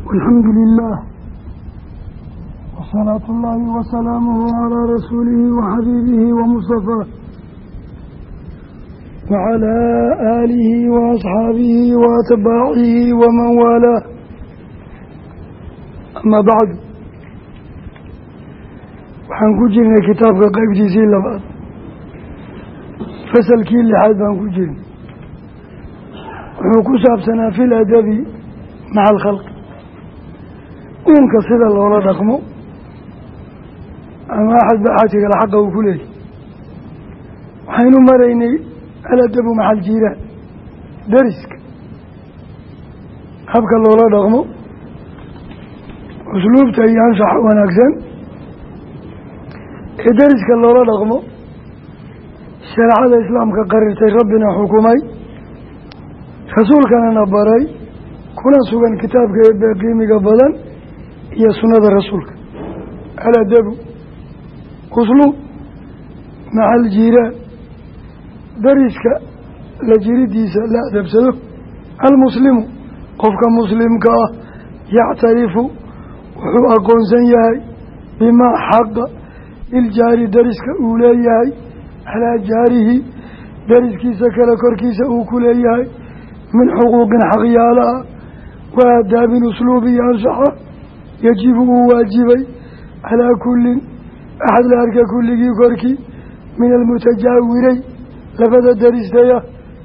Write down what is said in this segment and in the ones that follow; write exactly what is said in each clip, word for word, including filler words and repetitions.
والحمد لله وصلاة الله وسلامه على رسوله وحبيبه ومصطفاه وعلى آله وأصحابه وأتباعه ومن والاه. أما بعد، waxaan ku jirnay kitaabka qaybtiisii labaad fasalkii lixaad baan ku jirnay. wuxuu ku saabsanaa fi ladabi maca alkhalqi, uunka sida loola dhaqmo ama axadba axadka kale xaqa uu ku leeyahy. waxaynu maraynay aladabu maca aljiiraan, dariska habka loola dhaqmo, usluubta iyo anshaxa wanaagsan ee dariska loola dhaqmo. shareecada islaamka qarirtay, rabbina xukumay, rasuulkanana baray, kuna sugan kitaabka eebbe qiimiga badan iyo sunnada rasuulka. aladabu usluub maca aljiiraan, dariska la jiridiisa la adabsado. almuslimu qofka muslimka ah yactarifu wuxuu aqoonsan yahay bimaa xaqa liljaari dariska uu leeyahay calaa jaarihi dariskiisa kale korkiisa uu ku leeyahay min xuquuqin xaqyaalaha wa aadaabin usluubi iyo anshaxa yajibu uu waajibay calaa kullin axad la arka kulligii korkii min almutajaawiray labada daristaya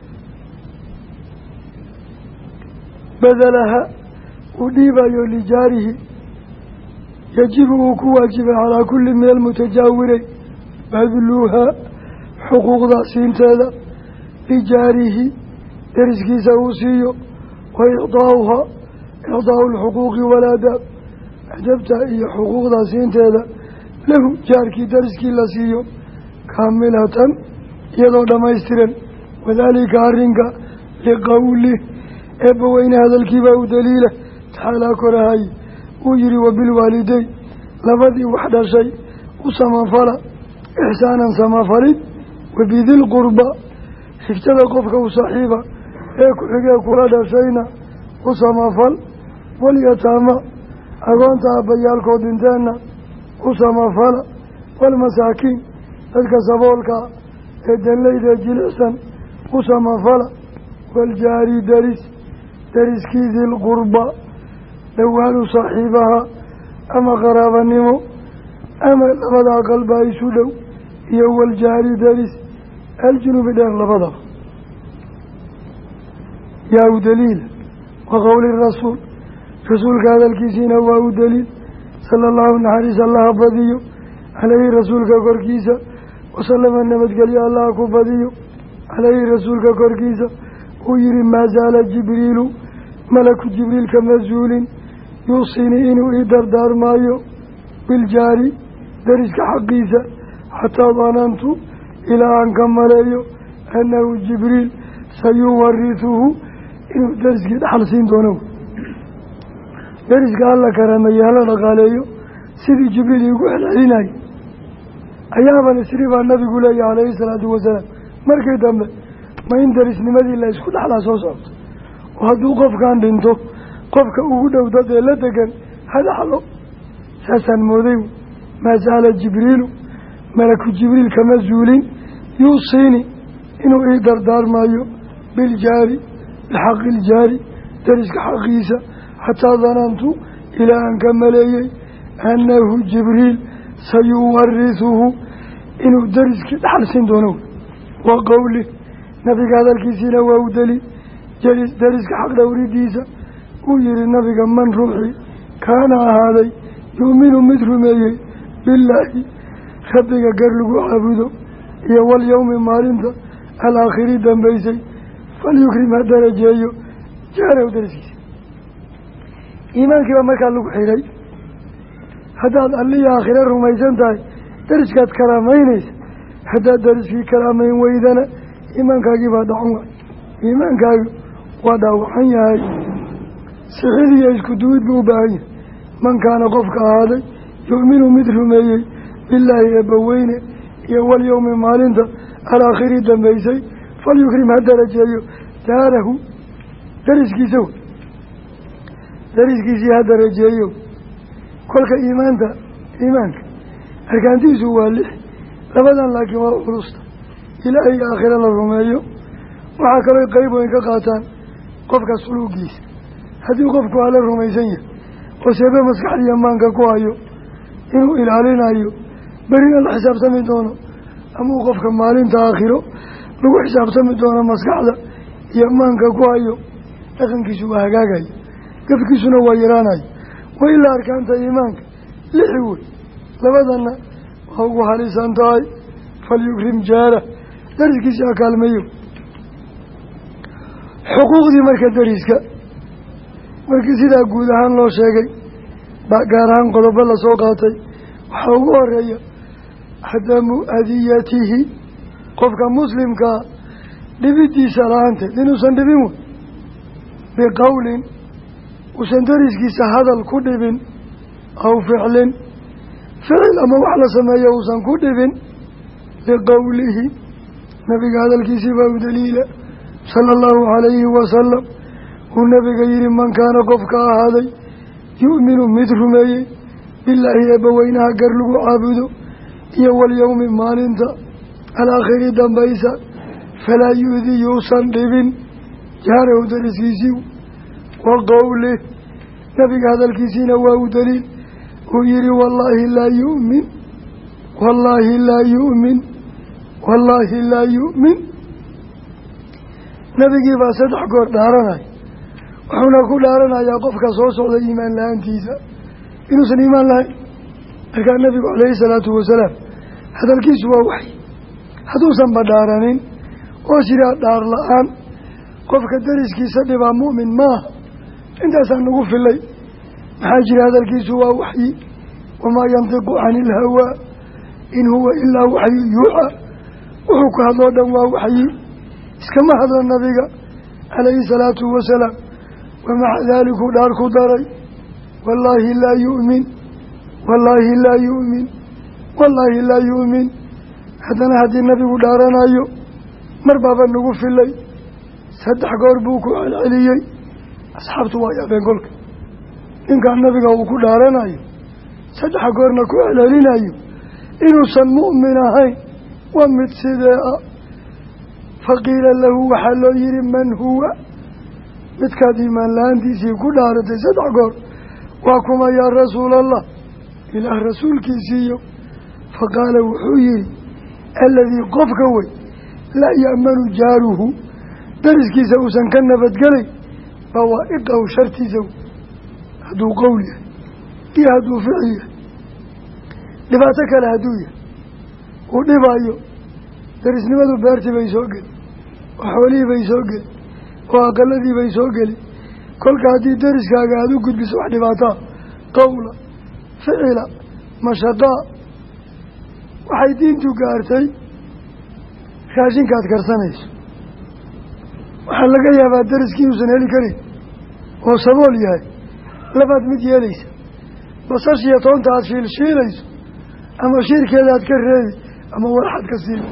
badalaha uu dhiibayo lijaarihi yajibu uu ku waajibay calaa kulli min almutajaawiray badluuhaa xuquuqda siinteeda lijaarihi dariskiisa uu siiyo wa icdaauhaa icdaau lxuquuqi walaadaab adabta iyo xuquuqda siinteeda lahu jaarkii dariskii la siiyo kaamilatan iyadoo dhammaystiran. wadaalika arrinka liqowlih eebbaweyne hadalkiibaa u daliila tacaalaa korahay uu yihi wabilwaalideyn labadii wax dhashay u samafala ixsaanan samafalid, wabidilqurba xigtada qofka u saaxiiba ee ku-xigee kula dhashayna u samafal, walyataama agoonta aabbayaalkood dhinteenna u samafala, waalmasaakiin dadka saboolkaa ee danleyda jilicsan u samafala, waaljaari daris dariskii dilqurba dhawaanu saaxiibaha ama qaraabanimo ama labada aqalbaa isu dhow, iyo waljaari daris aljunubi dheer labadaba. yaa u daliila wa qowli rasuul, rasuulka hadalkiisiina waa u daliil sala allahu naxariis allaha badiyo caleyhi rasuulka korkiisa wasalama nabadgelyo allaha ku badiyo caleyhi rasuulka korkiisa. uu yihi maa zaala jibriilu malaku jibriil kama zuulin yuusinii inuu ii dardaarmaayo biljaari dariska xaqiisa xataa danantu ilaa aan ka maleeyo annahu jibriil sayuwarisuhu inuu dariskii dhaxal siin doono. dariska alla karameeye hala dhaqaaleeyo sidii jibriil iigu celcelinayay ayaaban isri baa nabigu leeyahy calayhi salaatu wasalaam. markii dambe ma in darisnimadii la isku dhaxlaa soo socto oo hadduu qofkan dhinto qofka ugu dhow dad ee la degan ha dhaxlo. saasaan mooday. maa zaala jibriilu malaku jibriil kama zuulin yuusiini inuu ii dardaarmaayo biljaari bixaqi iljaari dariska xaqiisa xataa danantu ilaa aan ka maleeyey annahu jibriil sayuwarisuhu inuu dariskii dhaxal siin doono. wa qowli nabiga hadalkiisiina waa u daliil jalis dariska xaq dhowridiisa. uu yihi nabiga man ruuxii kaana ahaaday yuuminu mid rumeeyey billaahi rabbiga gar lagu caabudo iyo walyowmi maalinta alaakhiri dambaysay falyukrim ha darajeeyo jaarahu dariskiisa. iimaankiiba markaa lagu xiray. haddaad alliya aakhire rumaysan tahay dariskaad karaamaynaysa, haddaad dariskii karaamayn weydana iimaankaagii baa dhacan waay. iimaankaagu waa dhaawacan yahay. sixid iyo isku duwid buu u baahan yahay. man kaana qofka ahaaday yu'minu mid rumeeyey bilaahi eebbaweyne iyo walyowmi maalinta alaakhiri dambaysay falyukrim ha darajeeyo jaarahu dariskiisa wey. dariskiisii ha darajeeyo. kolka iimaanta iimaanka arkaantiisu waa lix, labadan laakiin waa culusta. ilaahay iyo aakhira la rumeeyo. waxaa kaloo qeyb weyn ka qaataan qofka suluugiisa. haddii qofku ala rumaysan yahay oo seebe maskaxdiiyo maanka ku hayo inuu ilaalinayo berina la xisaabtami doono, ama uu qofka maalinta aakhiro lagu xisaabtami doono maskaxda iyo maanka ku hayo, dhaqankiisu waa hagaagayo, gafkiisuna waa yaraanayo. wa ilaa arkaanta iimaanka lixi wey, labadana waa ugu halisan tahay. falyukrim jaarah, dariskiisi ha kaalmeeyo. xuquuqdii marka dariska markii sidaa guud ahaan loo sheegay baa gaar ahaan qodobo lasoo qaatay. waxaa ugu horeeya cadamu adiyatihi, qofka muslimkaa dhibidiisa la-aanteed inuusan dhibin wey. biqowlin uusan dariskiisa hadal ku dhibin, aw ficlin ficil ama wax la sameeyo uusan ku dhibin. liqowlihi, nabiga hadalkiisii baa u daliila sala allahu calayhi wasalam. uu nabiga yihi man kaana qofka ahaaday yu'minu mid rumeeyey bilaahi eebbaweynaha gar lagu caabudo iyo walyowmi maalinta alaakhiri dambaysa, falaa yu-di yuusan dhibin jaarahu dariskiisii. wa qowlih, nabiga hadalkiisiina waa u daliil. uu yihi wallaahi laa yu'min, wallaahi laa yu'min, wallaahi laa yu'min. nabigii baa saddex goor dhaaranaya, wuxuuna ku dhaaranayaa qofka soo socda iimaan la-aantiisa inuusan iimaan lahayn. markaa nabigu calayhi salaatu wasalaam hadalkiisu waa waxyi. hadduusan ba dhaaranin oo sidaa dhaar la-aan qofka dariskiisa dhibaa mu'min maaha, intaasaa nagu filay. maxaa jira hadalkiisu waa waxyi. wamaa yantiqu cani ilhawaa in huwa ilaa waxyu yuuxaa. wuxuu ku hadloo dhan waa waxyi, iskama hadla nabiga calayhi salaatu wasalaam. wamaca daaliku dhaar ku daray wallaahi laa yu'min, wallaahi laa yu'min, wallaahi laa yu'min. haddana haddii nabigu dhaaranayo mar baaba nagu filay, saddex goor buu ku celceliyey. asxaabtu waa yaabeen kolka ninkaan nabiga uu ku dhaaranayo saddex goorna ku celcelinayo inuusan mu'min ahayn. waa mid sidee ah. faqiila lahu waxaa loo yihi man huwa, midkaad iimaan la-aantiisii ku dhaaratay saddex goor waa kuma yaa rasuulallah, ilaah rasuulkiisiiyo. faqaala wuxuu yihi aladii qofka wey laa ya'manu jaaruhu, dariskiisa uusan ka nabadgelay bawaa'iqahu shartiisa wey. hadduu qowl yahay iyo hadduu ficil yahay, dhibaato kale hadduu yahay uu dhibaayo. darisnimadu beertii bay soo geli, oo xoolihii bay soo geli, oo aqaladii bay soo geli. kolka haddii dariskaaga aada u gudbiso wax dhibaataa, qowla ficila mashaqaa, waxay diintu gaartay raashinkaad karsanayso. waxaa laga yaabaa dariskii inuusan heli karin oo sabool yahay, labaad mid yeelaysa. basashiyo toonta aada shiilshiilayso, ama shiirkeeda aad ka reebi, ama walaxaad ka siibi,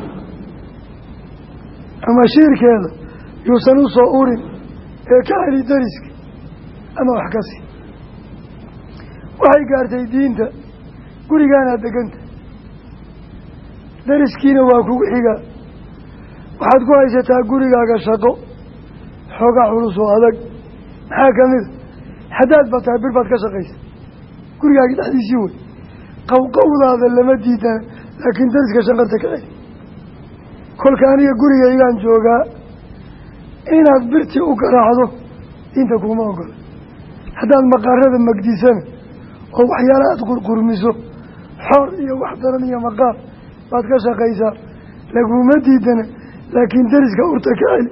ama shiirkeeda yuusan u soo urin ee ka celi dariska, ama wax ka sii. waxay gaartay diinta gurigaanaad deganta, dariskiina waa kugu xigaa. waxaad ku haysataa gurigaaga shaqo xoogaa culus oo adag. maxaa ka mid a haddaad bataa bir baad ka shaqaysa, gurigaaga dhexdiisii wey. qowqowdaada lama diidana, laakiin dariska shaqarta ka celi. kolka aniga gurigaygaan joogaa, inaad birtii u garaacdo diinta kuma ogola. haddaad maqaarada magdisana oo waxyaala aada qurqurmiso, xoor iyo wax daran iyo maqaar baad ka shaqaysaa, laguma diidana, laakiin dariska urta ka celi.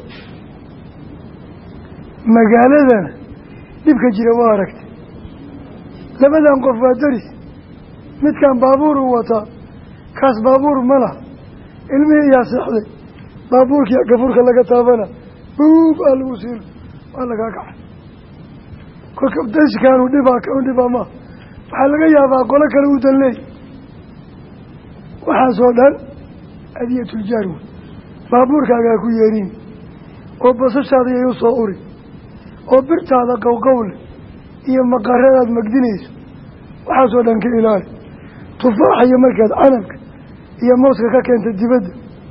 magaaladana dhibka jira waa aragtay. labadan qof waa daris, midkan baabuur uu wataa, kaas baabuur ma laha. ilmihii yaa seexday, baabuurkii gafuurka laga taabana buub aa lagu siilo, waa lagaa kacay. kolka dariskaanu dhibaa ka un dhibaa maaha. waxaa laga yaabaa qolo kale u dan leey. waxaasoo dhan adiyatuljaar wey. baabuurkaagaa ku yeeriin oo basashaada yay u soo uri oo birtaada qowqowle iyo maqaradaad magdinayso waxaasoo dhan ka ilaali tufaaxayo markaad canabka iyo mooska ka keenta dibadda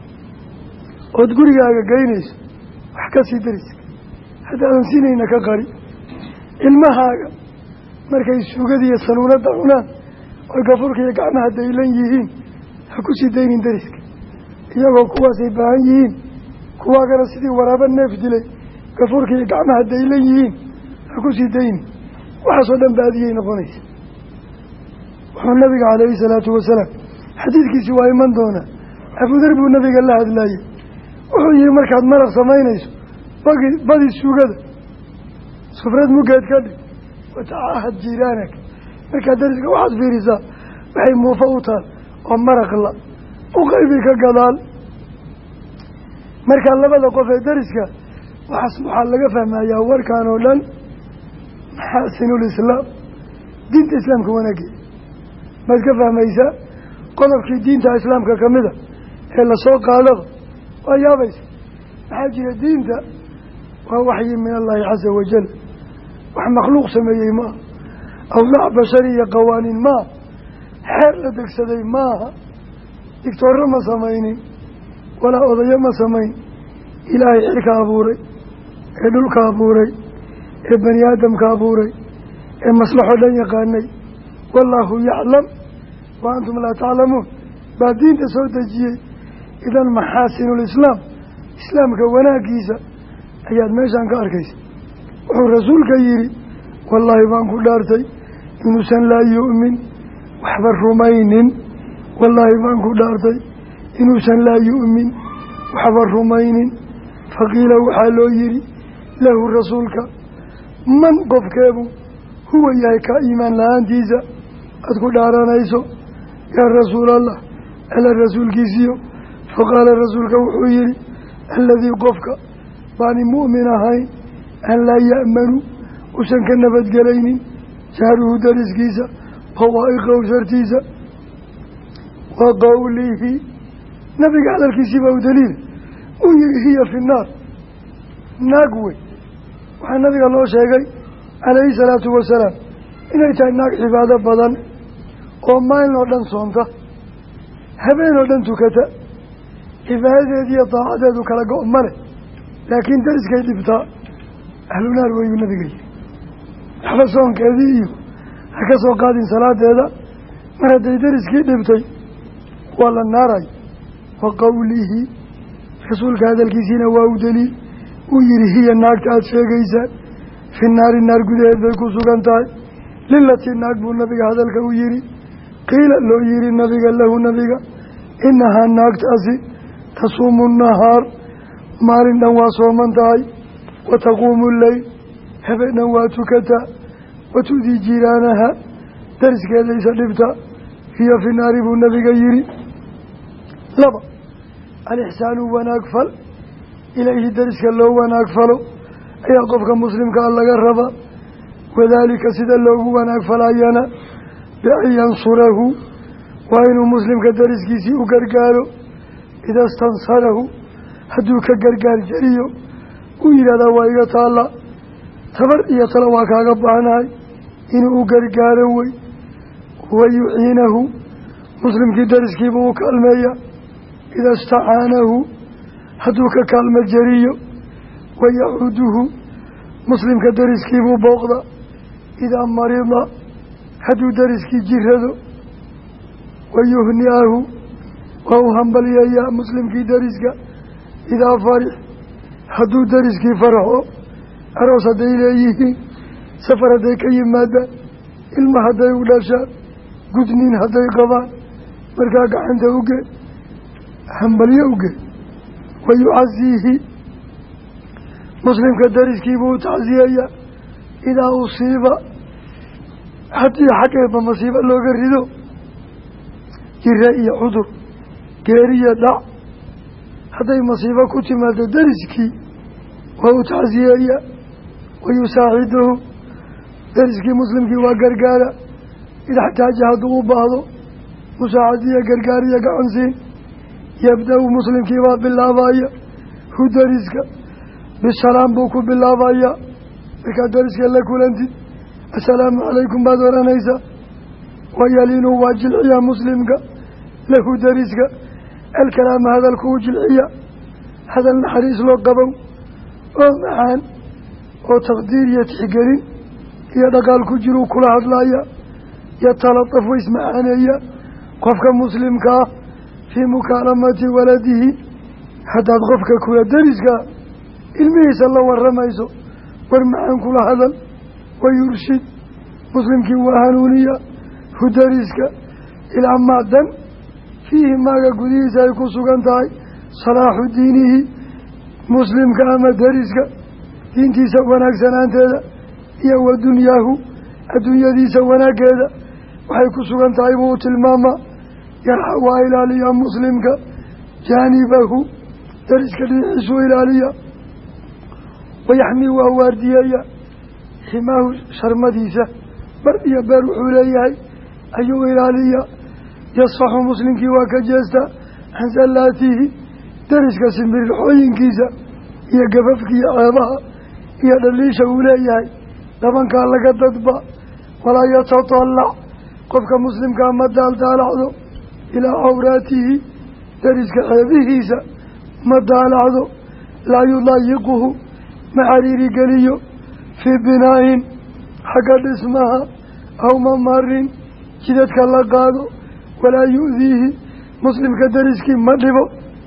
ood gurigaaga geynayso wax ka sii dariska haddaadan sinayna ka qari ilmahaaga markay suugadiiyo sanuunadda cunaan oy gafurka iyo gacmaha daylan yihiin ha ku sii daynin dariska iyagoo kuwaasay baahan yihiin kuwaagana sidii waraabo neef dilay gafurka iyo gacmaha daylan yihiin ha ku sii daynin waxaasoo dhan baadiyay noqonaysa wuxuu nabiga calayhi salaatu wasalaam xadiidkiisi waa iman doonaa abudar buu nabiga la hadlaayey wuxuu yihi markaad maraq samaynayso bagi badi suugada sufrad mugeed ka dhig watacaahad jiiraanaka markaad dariska waxaad fiirisaa waxay muufo u taal oo maraqla u qaybi ka gadaal markaa labada qof ee dariska waxaas waxaa laga fahmayaa warkaan oo dhan maxaasinulislaam diinta islaamka wanaageeda maad ka fahmaysaa qodobkii diinta islaamka ka mida ee lasoo qaadaba waa yaabaysa maxaa jira diinta waa waxyi min allaahi casa wajal wax makhluuq sameeyey maaha awlaac bashari iyo qawaaniin maaha xeer la degsaday maaha digtoorro ma samaynin walaa odayo ma samayn ilaahay xilka abuuray ee dhulka abuuray ee bani aadamka abuuray ee maslaxoo dhan yaqaanay wallaahu yaclam wa antum laa taclamuun baa diinta soo dejiyey idan maxaasinulislaam islaamka wanaaggiisa ayaad meeshaan ka arkaysa wuxuu rasuulka yidhi wallaahi baan ku dhaartay inuusan laa yu'min waxba rumaynin wallaahi baan ku dhaartay inuusan laa yu'min waxba rumaynin faqiila waxaa loo yidhi lahu rasuulka man qofkeebu huwa yahay kaa iimaan la-aantiisa aada ku dhaaranayso yaa rasuulallah ala rasuulkiisiyo faqaala rasuulka wuxuu yidhi alladii qofka baani mu'min ahayn an laa ya'manu usan ka nabadgelaynin jaaruhu dariskiisa bawaa'iqahu shartiisa wa qowlihi nabiga hadalkiisii baa u daliila uu yihi hiya fi nnaar naag wey waxaa nabiga loo sheegay calayhi salaatu wasalaam inay tahay naag cibaado badan oo maalin oo dhan soonta habeen oo dhan tukata cibaadadeediiyo daacadeedu kala go' ma leh laakiin dariskay dhibtaa ahlu naar weyuu nabiga yihi waxba soonkeedii iyo ha ka soo qaadin salaadeeda mar hadday dariskii dhibtay waa la naaray wa qowlihi rasuulka hadalkiisiina waa u daliil uu yihi hiya naagta aada sheegaysaan fi naari naar gudaheed bay ku sugan tahay lilatii naag buu nabiga hadalka u yihi qiila loo yihi nabiga lahu nabiga inahaa naagtaasi tasuumu nahaar maalin dhan waa sooman tahay wa taquumu leyl habeen dhan waa tukataa wa tu'dii jiiraanaha dariskeedaysa dhibta hiya fi naari buu nabiga yihi laba alixsaanu wanaag fal ilayhi dariska loo wanaag falo ayaa qofka muslimkaa laga rabaa wadaalika sida loogu wanaag falayana bian yansurahu waa inuu muslimka dariskiisii u gargaaro ida stansarahu hadduu ka gargaar jariyo uu yidhahdaa waa iga taalla tabar iyo talo waa kaaga baahnahay inuu u gargaaro wey wa yuciinahu muslimkii dariskiibuu u kaalmeeya ida istacaanahu hadduu ka kaalmo jariyo wa yacuuduhu muslimka dariskiibuu booqda idaa marida hadduu dariskii jirado wa yuhniahu waa u hambalyeeyaa muslimkii dariska idaa farix hadduu dariskii farxo aroos hadday leeyihiin safar hadday ka yimaadaan ilma hadday u dhashaan gudniin hadday qabaan markaa gacanta uge hambalye uge wa yucasiihi muslimka dariskiibuu u tacsiyeeyaa idaa usiiba haddii xaggeedba masiibo looga rido jira iyo cudur geeriya dhac hadday masiibo ku timaado dariskii waa u tacsiyeeyaa wa yusaaciduhu dariskii muslimkii waa gargaara idaxtaaja hadduu u baahdo musaacadiya gargaariya gacansiin yabda-u muslimkii baa bilaabaya hu dariska bisalaam buu ku bilaabayaa markaad dariska la kulantid assalaamu calaykum baad oranaysaa wayaliinu waa jilciya muslimka lahu dariska alkalaama hadalkuu jilciya hadal naxariis loo qabow oo macaan oo taqdiir iyo tixgelin iyo dhaqaal ku jiruu kula hadlaya yatalataf wa ismacaaneeya qofka muslimka ah fii mukaalamati waladihi haddaad qofka kula dariska ilmihiisa la waramayso war macaan kula hadal wayurshid muslimkii waa hanuuniya hu dariska ilaa maadan fiihi maaga gudihiisa ay ku sugan tahay salaaxu diinihi muslimka ama dariska diintiisa wanaagsanaanteeda iyo wa dunyaahu adduunyadiisa wanaaggeeda waxay ku sugan tahay buu tilmaamaa yarxa waa ilaaliya muslimka jaanibahu dariska dhinaciisuu ilaaliya wayaxmii waa waardiyeeya ximaahu sharmadiisa bar iyo beer wuxuu leeyahay ayuu ilaaliya yasfaxu muslimkii waa ka jeestaa can sallaatihi dariska simbirixooyinkiisa iyo gafafkiiyo ceebaha iyo dhaliisha uu leeyahay dhabankaa laga dadba walaa yatatalac qofka muslimkaa ma daaldaalacdo ilaa cawraatihi dariska ceebihiisa ma daalacdo laa yudayiquhu ma xariiri geliyo fii binaahin xagga dhismaha aw mamarin jidadka la qaado walaa yu-diihi muslimka dariskii ma dhibo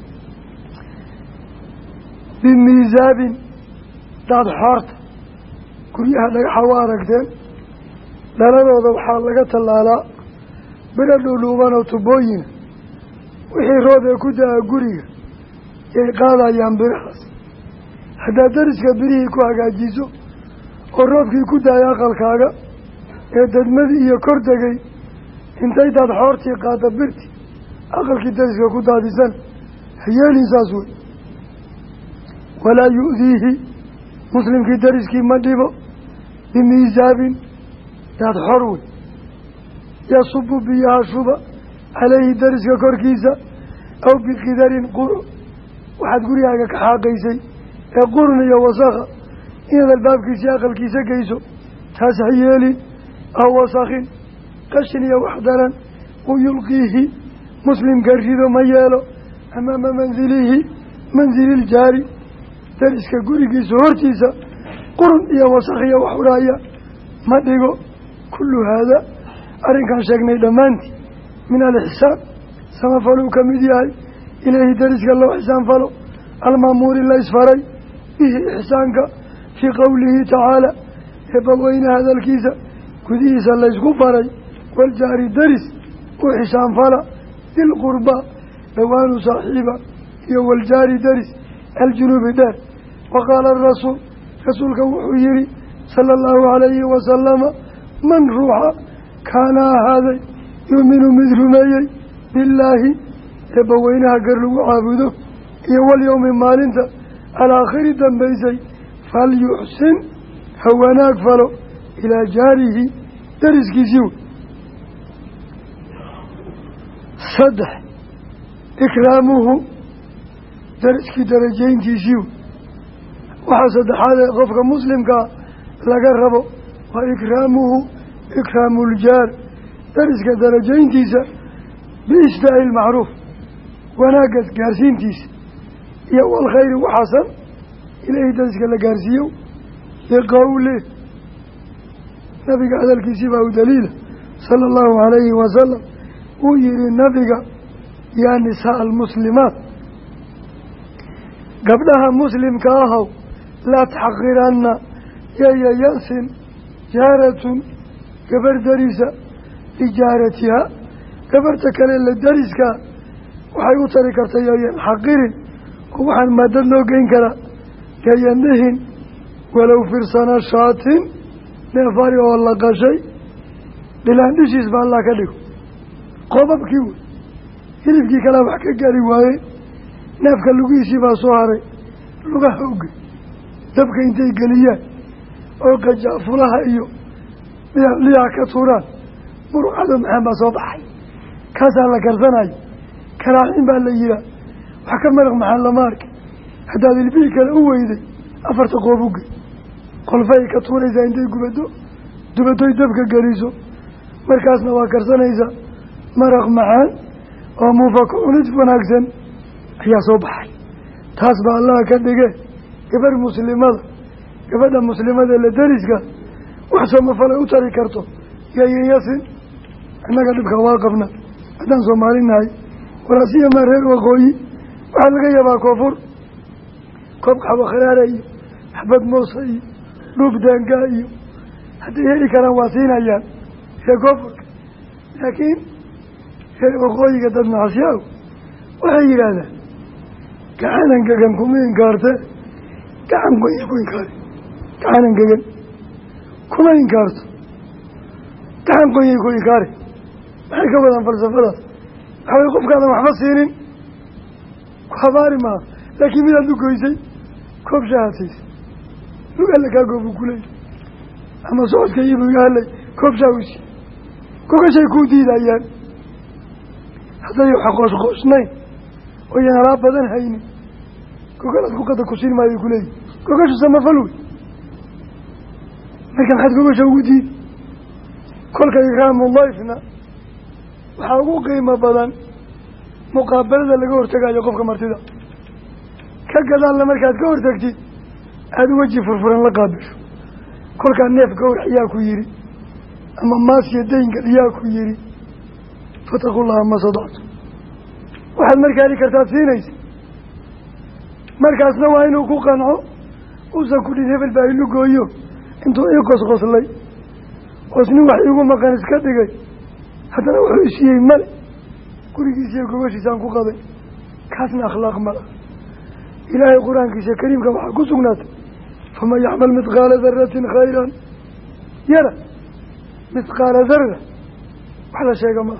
bimiisaabin daad xoorta guryaha dhagaxa waa aragteen dhaladooda waxaa laga tallaalaa bira dhuudhuuban oo tubooyina wixii roob ee ku da-a guriga yay qaadayaan birahaas haddaad dariska birihii ku hagaajiso oo roobkii ku daaya aqalkaaga ee dadmadii iyo kor degay intay daad xoortii qaada birti aqalkii dariska ku daadisan hayeelin saas wey walaa yu-diihi muslimkii dariskii ma dhibo bimiisaabin daad xor wey yasubu biyaha shuba caleyhi dariska korkiisa aw bikidarin quru waxaad gurigaaga ka xaaqaysay ee qurun iyo wasakha inaad albaabkiisii aqalkiisa geyso taas ha yeelin aw wasakhin qashin iyo wax daran u yulqiihi muslimka rido ma yeelo amaama manzilihi manzililjaari dariska gurigiisa hortiisa qurun iyo wasakh iyo wax uraaya ma dhigo kullu haada arrinkaan sheegnay dhammaantii min alixsaan samafaluu ka mid yahay ilayhi dariska loo ixsaan falo almaamuuri la isfaray bihi ixsaanka fii qowlihi tacaala eebbaweyne hadalkiisa gudihiisa laysku faray waljaari daris u xisaan fala dilqurba dhawaanu saaxiiba iyo waljaari daris aljunuubi dheer waqaala arasuul rasuulka wuxuu yihi sala allahu calayhi wasalama man ruuxa kaana ahaaday yuuminu mid rumeeyey billaahi eebbaweynaha gar lagu caabudo iyo walyowmi maalinta alaakhiri dambaysay falyuxsin ha wanaag falo ilaa jaarihi dariskiisii wey saddex ikraamuhu dariskii darajayntiisii wey waxaa saddexaad ee qofka muslimkaa laga rabo waa ikraamuhu ikraamuljaar dariska darajayntiisa biishtaa'i ilmacruuf wanaagga gaarsiintiisa iyo walkhayri waxasan ilaahi dariska la gaarsiiyo liqowlih nabiga hadalkiisii baa u daliila sala allahu calayhi wasalam wuu yihi nabiga yaa nisaa almuslimaat gabdhaha muslimka ahow laa taxqiranna yaya ya-sin jaaratun gabar darisa lijaaratiha gabarta kale la dariskaa waxay u tari karta yayan xaqirin oo waxaan maadad loo geyn karaa yayan dhihin walow firsana shaatin neefari oo la qashay dhilaandhishiis ba allah ka dhigo qobabkii wey hilibkii kalea wax ka gaari waayey neefka lugihiisii baa soo haray lugaha uge dabka intay geliyaan oo qajaafulaha iyo liyaha ka tuuraan murucado maxaan baa soo baxay kaasaa la karsanayo karaacin baa la yihaa wax ka maraq maxaan lama arki haddaad ilbihii kale u weyday afarta qoob uge qolfay ka tuuraysaa intay gubado dubatoy dabka geliso markaasna waa karsanaysa maraq macaan oo muufaka cunid wanaagsan ayaa soo baxay. taas baa allaha ka dhige gabadh muslimada gabadha muslimada la dariska wax samafalay u tari karto yayayasin annaga dhibka waa qabna haddaan soomaali nahay walaasiyama reer waqooyi waxaa laga yaabaa koonfur koob qaxwo kharaara iyo xabad moosa iyo dhuub daangaa iyo hadday heli karaan waa siinayaan reer koonfurka laakiin reer waqooyiga dad nacasyaw waxay yidhaahdaan gacanan gegan kuma inkaarte gacan qoyi ku inkaari gacanan gegan kuma inkaarto gacan qoyay ku inkaari maxay ka wadaan falsafadaas waxaway qofkaadan waxba siinin ku habaari maaha laakiin midaad u goysay koob shahaadsiisa lug alla kaa goobu kuleey ama socodka iibu iga hadlay koob shaha u sii gogashay kuu diidayaan hadday waxa qoosqoosnayn oo yan alaab badan haynin gogolaad kuqada ku siin maayo kuleeyi gogashu samafal wey marka maxaad gogasha ugu diidi kolka ikraamu dayfna waxaa ugu qiimo badan muqaabalada laga hortagayo qofka martida ka gadaalna markaad ka hortagtid aada weji furfuran la qaabisho kolkaa neef gowrac yaa ku yidhi ama maasiya dayngal yaa ku yidhi fataqullaha ma sadactu waxaad markaa heli kartaad siinaysa markaasna waa inuu ku qanco uusan ku dhin hebel baa ilu gooyo intuu ii qosqoslay oos nin wax iigu maqan iska dhigay haddana wuxuu isiiyey male gurigiisiiyo gobashiisaan ku qaday kaasna akhlaaq mala ilaahay qur-aankiisa kariimka waxaa ku sugnaatay faman yaxmal midqaala daratin khayran yara midqaala darra wax la sheega maaha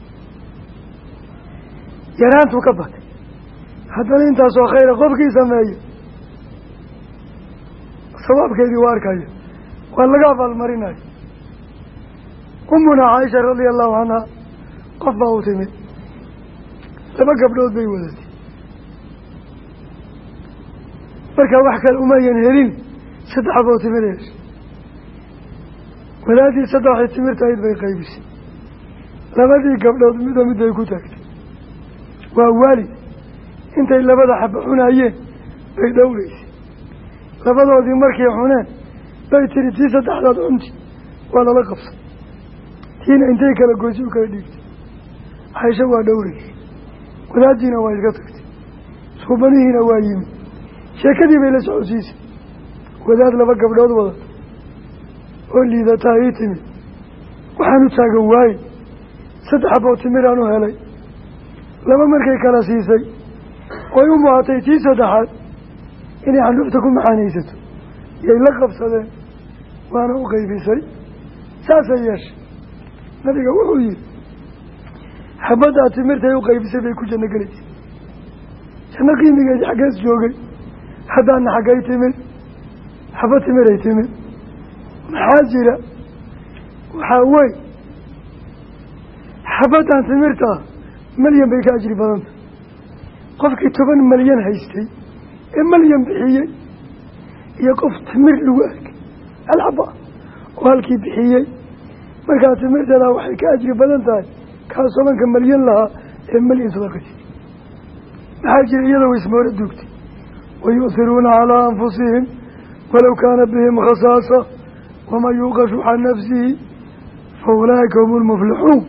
yaraantuu ka batay haddana intaasoo khayra qofkii sameeyo sawaabkeedii waa arkaya waa laga abaalmarinayo umunaa caaisha radia allahu canha qof baa u timid laba gabdhood bay wadatay markaa wax kale umayan helin saddex boo timid heshay wadaadii saddexii timirtahayd bay qaybisay labadii gabdhood midoo mid bay ku taagtay waa waalid intay labada xaba cunayeen bay dhowraysay labadoodii markay cuneen bay tiri tii saddexdaad cunti waa lala qabsay tiina intay kala goysi u kala dhiigtay caaisha waa dhowraysay wadaadiina waa iska tagtay suubanihiina waa yimid sheekadii bay la socodsiisay wadaad laba gabdhood wadata oo liidataa ii timid waxaan u taagan waaye saddex xaboo timiraan u helay laba markay kala siisay oy u muhatay tii saddexaad inay xandhuufta ku macaanaysato yay la qabsadeen waana u qaybisay saasay yeeshay nabiga wuxuu yihi xabaddaa timirtay u qaybisay bay ku janno gelaysay janno qiimigeedii xaggees joogay haddaana xaggay timid xaba timiray timid maxaa jira waxaa wey xabaddan timirtaa malyan bay ka ajri badanta qofkii toban malyan haystay ee malyan bixiyey iyo qof timir lagu arkay alxaba oo halkii bixiyey markaa timirtadaa waxay ka ajri badan tahay kaa tobanka malyan lahaa ee malyan sadaqati maxaa jira iyadoo ismoora duugtay wayu'hiruuna calaa anfusihim walow kaana bihim khasaasa waman yuuqa shuxa nafsihi fa ulaa'ika hum lmuflixuun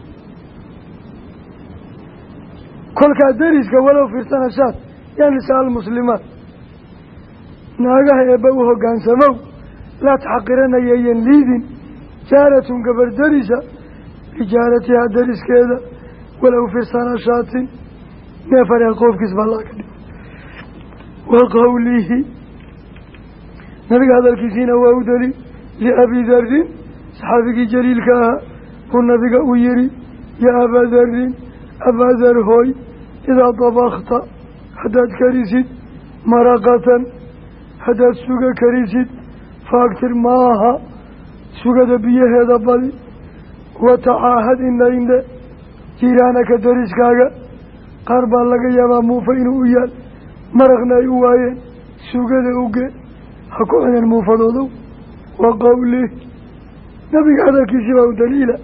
kolkaa dariska walow firsanashaad yaa nisaa almuslimaat naagaha eebba u hoggaansamow laa taxaqiranayeyan liidin jaaratun gabar darisa lijaaratihaa dariskeeda walow firsanashaatin neefaree qoofkiis baa laa ka dhig wa qowlihi nabiga hadalkiisiina waa u dali liabi darin saxaabigii jaliilka ahaa buu nabiga u yihi yaa abaa darin abaa dar hooy idaa dabakta haddaad karisid maraqatan haddaad suga karisid faagtir maaha sugada biyaheeda badi watacaahad indhaindhe jiiraanaka dariskaaga qaar baa laga yaabaa muufa inuu u yaal maraqna ay u waayeen sugada uge ha ku cuneen muufadoodow wa qowlih نبي هذا كيسوا دليلا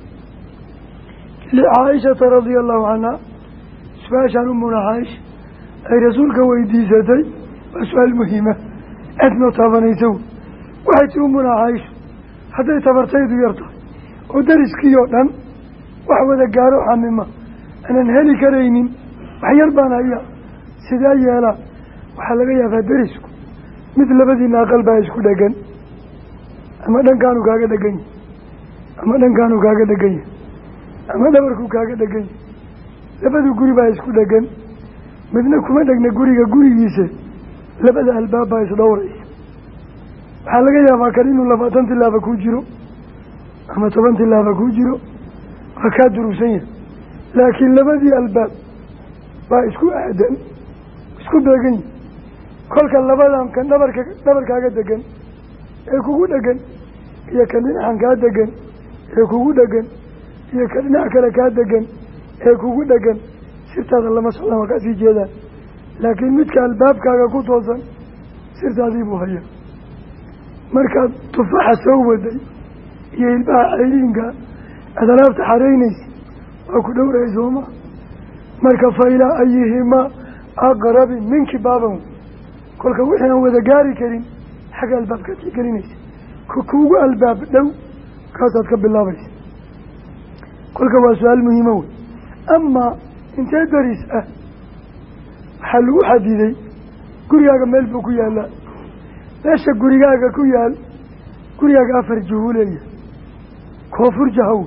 لعائشة رضي الله عنها سباش عن أمنا عائشة أي رسولك ويديستي وسؤال مهمة أدنى طابنيتو وحيث أمنا عائشة حتى يتبرتيد ويرتاح ودرس كيونا وحوذ قارو حميمة أنا نهلي كرينين وحيربانا إياه سيدايا لا وحلقيا فدرسكو مثل بدينا قلبا يسكو دقن أما دن كانوا كاقا دقن أما دن كانوا كاقا دقن أما دبركو كاقا دقن لبدو قريبا يسكو دقن مثل كما دقنا قريبا قريبا لبدا البابا يسدوري وحلقيا فاكرين لفاتنت الله فكو جيرو أما طبنت الله فكو جيرو فكادروا سيئا لكن لبدي الباب با اسكو أعدن اسكو دقن كل كان لبدا كان دبرك دبرك كاقا دقن ee kugu dhagan iyo kan dhinacan kaa degan ee kugu dhagan iyo kan dhinac kale kaa degan ee kugu dhagan sirtaada lama socdaan waa kasii jeedaan laakiin midka albaabkaaga ku toosan sirtaadii buu haya markaad tufaaxa soo waday iyo ilbaha cayriinka aad alaabta xareynaysa waa ku dhowrahay sooma marka fa ilaa ayihimaa aqrabi minki baaban kolka wixii aan wada gaari karin حاجة الباب كتير كلينيس كوكو الباب لو كاسات كبلا بس كل كوا سؤال مهم أما أنت درس أه حلو حديدي كوريا مال بكويا لا ليش كوريا كويا كوريا أفر جهولية كفر جهو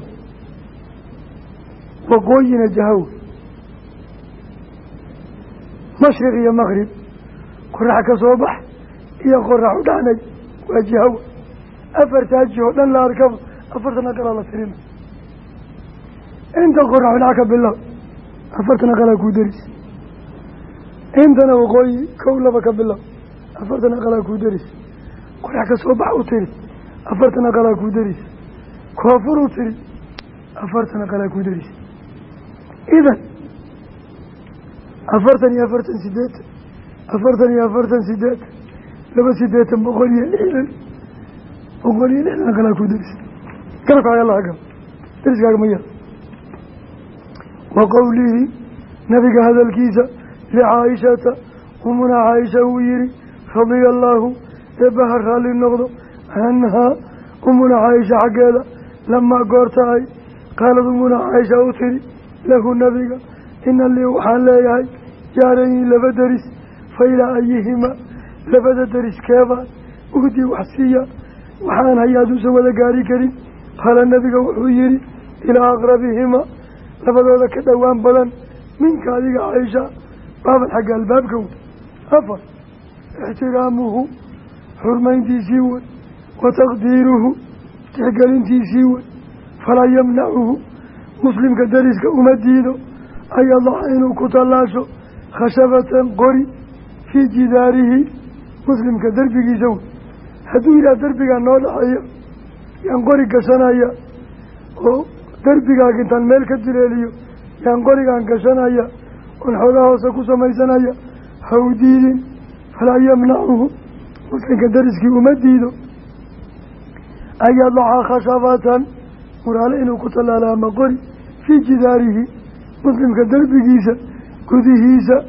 وقوينا جهو مشرق يا مغرب كرحك صباح iyo qorax u dhacnay waa jihaw afartaa jiho dhan la arkaba afartana qalaa la tirina inta qorax u dhac ka bilow afartana qalaa kuu daris intana waqooyi kow laba ka bilow afartana qalaa kuu daris qorax ka soo bax u tiri afartana qalaa kuu daris koofur u tiri afartana qalaa kuu daris idan afartan iyo afartan sideetan afartan iyo afartan sideetan لما سيدات بقولي الحلال بقولي الحلال قال أكو درس كيف قال الله قال درس قال مية وقولي نبي هذا الكيسة لعائشة ومن عائشة ويري رضي الله يبهر خالي النقض عنها ومن عائشة عقالة لما قرتها قالت ومن عائشة أثري له النبي إن اللي وحال لا يهي جارين لبدرس فإلى أيهما لبدا درس كيفا وقدي وحسية وحان هيادو سوى ذكاري كريم قال النبي وحويري إلى أقربهما لبدا ذاك دوان بلن من كاليك عائشة باب الحق الباب كون أفر احترامه حرمين تي سيوان وتقديره تحقلين تي سيوان فلا يمنعه مسلم كدرس كأمدينه أي الله إنه كتلاسه خشبة قري في جداره مسلم كدربي يسوي هدو إلى دربي عن نور حيا ينقري كسنايا أو دربي عن كنتان ملك الدليليو ينقري عن كسنايا ونحوله سكوس ما يسنايا هودين فلا يمنعه مسلم كدرس كي أمدينه أي الله خشبات مرالين وقتل على مقري في جداره مسلم كدربي يسا كذي يسا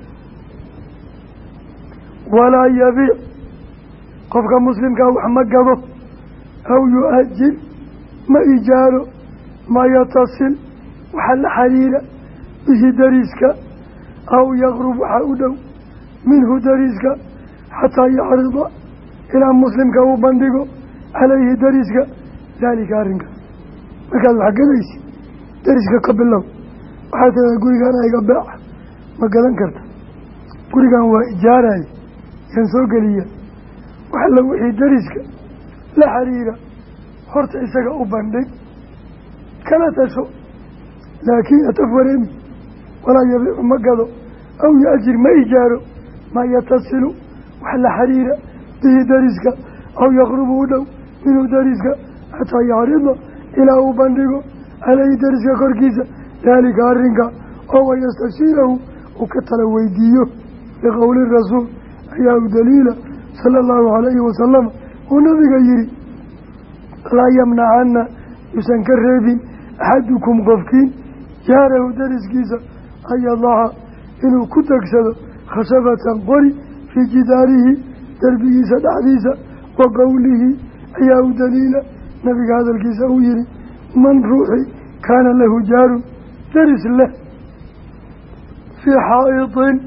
ولا يبيع قفك مسلم كأو حمقه أو يؤجل ما إيجاره ما يتصل وحل حريرة به دريسك أو يغرب حوده منه دريسك حتى يعرض إلى مسلم كأو بندقه عليه دريسك ذلك أرنك ما كان الحق ليس دريسك قبل الله وحتى يقول أنا يقبع ما قال انكرت قل كان هو إجاره ينسوق لي وحلا وحي درسك لا حريرة حرت إساق أباندك كلا تسو لكن أتفورين ولا يبيع مقضو أو يأجر ما إجاره ما يتصل وحلا حريرة به درسك أو يغربه له منه درسك حتى يعرض إلى أباندك عليه درسك كوركيسة ذلك أرنك أو يستشيره وكتل ويديه لقول الرسول أيها دليل صلى الله عليه وسلم ونبي يري laa yamnacana yuusan ka reebin axadukum qofkiin jaarahu dariskiisa an yadaca inuu ku tagsado khashabatan qori fii jidaarihi derbigiisa dhexdiisa wa qowlihi ayaa u daliila nabiga hadalkiisa uu yihi man ruuxi kaana lahu jaarun daris leh fii xaa'itin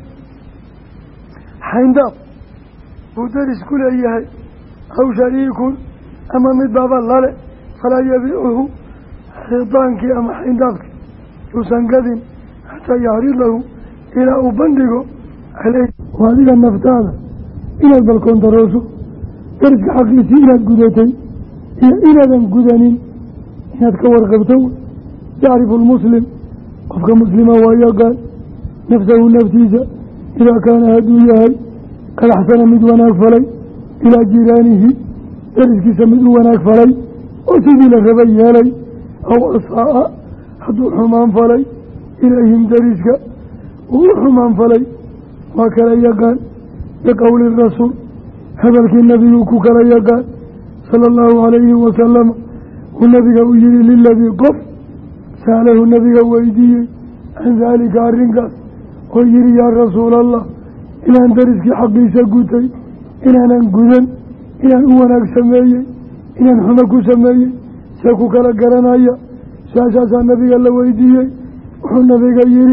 xayndaab buu daris ku leeyahay aw shariikun ama mid baaba lale falaa yabiicuhu xiitaankii ama xayndaabkii yuusan gadin xataa yacridahu ilaa uu bandhigo caleyh waa adiga naftaada inaad balkoontarooso dariska xaqiisii inaad gudatay iyo inaadan gudanin inaad ka warqabto yacrifu lmuslim qofka muslima waa yaqaan nafsahu naftiisa idaa kaana hadduu yahay qad axsana mid wanaag falay ilaa jiraanihi dariskiisa mid u wanaag falay oo sidii la raba yeelay aw asaa-a hadduu xumaan falay ilayhim dariska uu u xumaan falay waa kala yaqaan biqowli rasuul hadalkii nabiguu ku kala yaqaan sala allahu calayhi wasalama uu nabiga u yihi liladii qof saalahu nabiga weydiiyey can daalika arrinkaas oo yihi yaa rasuula allah inaan dariskii xaqiisa gutay inaanan gudan inaan u wanaag sameeyey inaan xumo ku sameeyey see ku kala garanaya su-aashaasaa nabiga la weydiiyey wuxuu nabiga yihi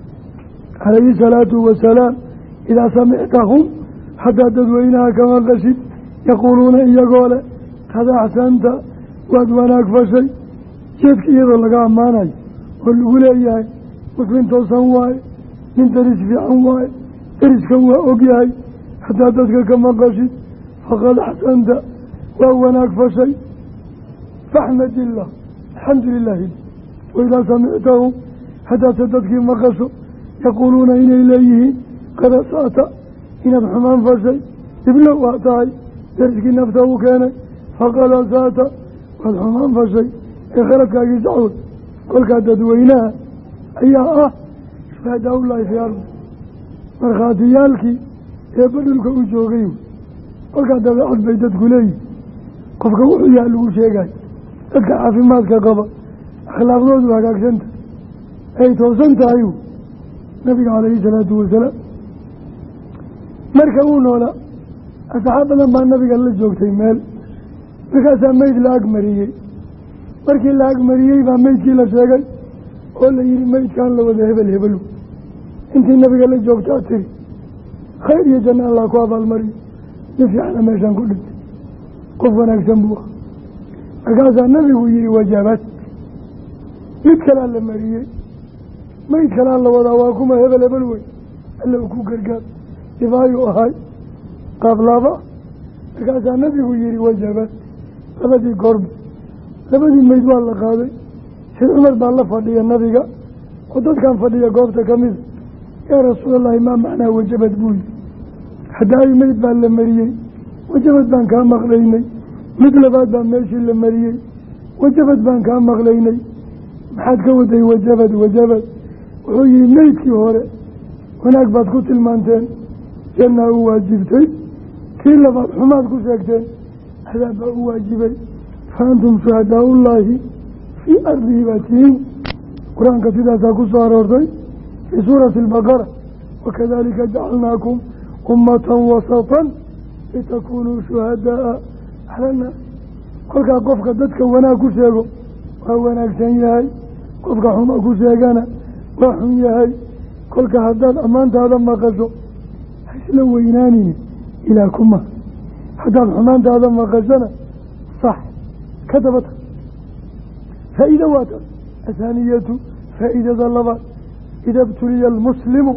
calayhi salaatu wasalaam idaa samictahum haddaad dadweynaha ka maqashid yaquuluuna iyagoo leh qad axsanta waad wanaag fashay jeedka iyadoo laga ammaanayo oo lagu leeyahay muslim toosan waaye nin daris fiican waaye dariskan waa ogyahay haddaad dadka ka maqashid faqad axsanta waa wanaag fashay faxmad illah alxamdu lilaahi waidaa samictahum haddaadse dadkii maqasho yaquuluuna inay leeyihiin qad asa'ta inaad xumaan fashay iblo waa tahay dariskii nafta u keenay faqad asa'ta waad xumaan fashay ee khaladkaagii sacwood kolkaa dadweynaha ayaa ah shuhadaaullaahi fii ardi markhaatiyaalkii eebba dhulka u joogay kolkaa dabeecad bay dadku leeyihin qofka wuxuu yaha lagu sheegayo dadka caafimaadka qaba akhlaaqdoodu hagaagsanta ay toosan tahay nabiga calayhi salaatu wasalaam marka uu noolaa asxaab badan baa nabiga la joogtay meel markaasaa meyd la agmariyey markii la agmariyey baa meydkii la sheegay oo la yihi meydkaan la wada hebel hebelu intii nabiga la joogtaa tiri khayr iyo janno allah ku abaalmariyo nin fiicana meeshaan ku dhintay qof wanaagsan buu ah markaasaa nabigu yihi wajaabad mid kalaa la mariyey meyd kalaa la wadaa waa kuma hebel hebel wey alla u ku gargaar difaayuu ahay qaablaaba markaasaa nabigu yihi wajaabad labadii goorba labadii meyd waa la qaaday sayd cumar baa la fadhiya nabiga oo dadkan fadhiya goobta ka mida yaa rasuulallahi maa macnaa wajabad buu yihi haddaay meyd baa la mariyey wajabad baan kaa maqlaynay mid labaad baa meeshii la mariyey wajabad baan kaa maqlaynay maxaad ka waday wajabad wajabad wuxuu yihi meydkii hore wanaag baad ku tilmaanteen jannaa u waajibtay kii labaad xumaad ku sheegteen cadaab baa u waajibay fa antum shuhadaaullaahi fii ardihi baa tihiin qur-aanka sidaasaa ku soo aroortay fii suurati albaqara wakadalika jacalnaakum ummatan wasatan litakunuu shuhadaaa cala annaas kolkaa qofka dadka wanaag ku sheego waa wanaagsan yahay qofka xuma ku sheegana waa xun yahay kolka haddaad ammaantaada maqasho ha isla weynaanini ilaa kuma haddaad xumaantaada maqashana sax ka dabata faa-iida waa taas athaaniyatu faa-iidada labaad ida btuliya almuslimu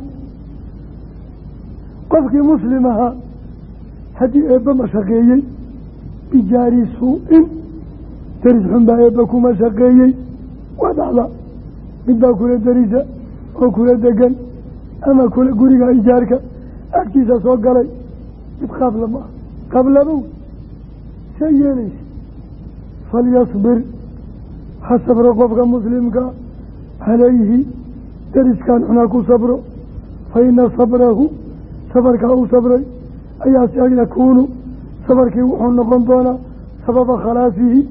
qofkii muslim ahaa haddii eebba mashaqeeyey bijaari suu-in daris xun baa eebba ku mashaqeeyey waa dhacda mid baa kula darisa oo kula degan ama kula guriga ijaarka agtiisa soo galay mid qaabla ma ah qaablabow see yeelaysa falyasbir ha sabro qofka muslimka calayhi dariskan xunaa ku sabro fa ina sabrahu sabarkaa u sabray ayaa yakuunu sabarkii wuxuu noqon doonaa sababa khalaasihi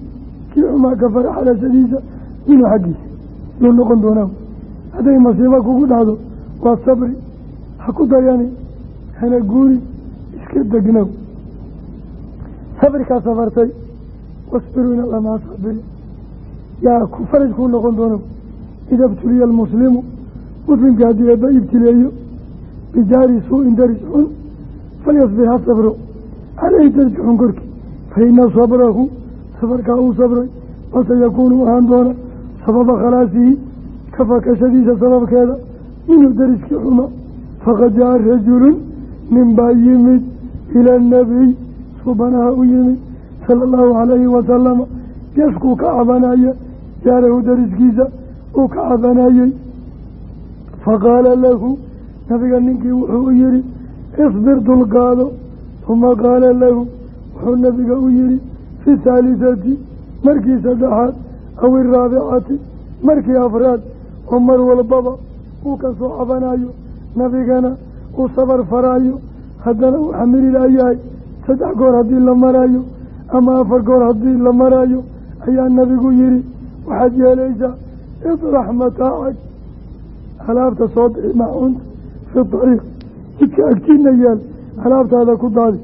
كي ما كفر على سديسة من حقي لو نقول دونه هذا مصيبة كوكود هذا والصبر حكود يعني أنا قولي إسكت دقنو صبر كصبرتي واصبرون الله ما صبر يا كفر يكون نقول دونه إذا ابتلي المسلم مسلم جادي يبقى يبتليه بجاري سوء درجحون فليصبح صبره عليه درجحون قرك فإن صبره صبرك أو صبره وسيكون أهم دونه سبب خلاصه كفاك شديد سبب كذا منه درجك حما فقد جاء رجل من بايمد إلى النبي سبحانه ويمد صلى الله عليه وسلم يشكو كعبنايا جاره درجكيزا وكعبنايا فقال له نبي ننكي وحويري اصبر دلقاله ثم قال له وحو النبي ويري في الثالثة مركي سدحات أو الرابعة مركي أفراد عمر والبابا وكسو عبنايو نبينا وصبر فرايو هدنا وحمل الأياي سدح قور هدي لمرايو أما أفر قور هدي لمرايو أيها النبي يري وحجي ليس اطرح متاعك حلابت صوت ما أنت في الطريق إتك أكتين نيال حلابت هذا كدادي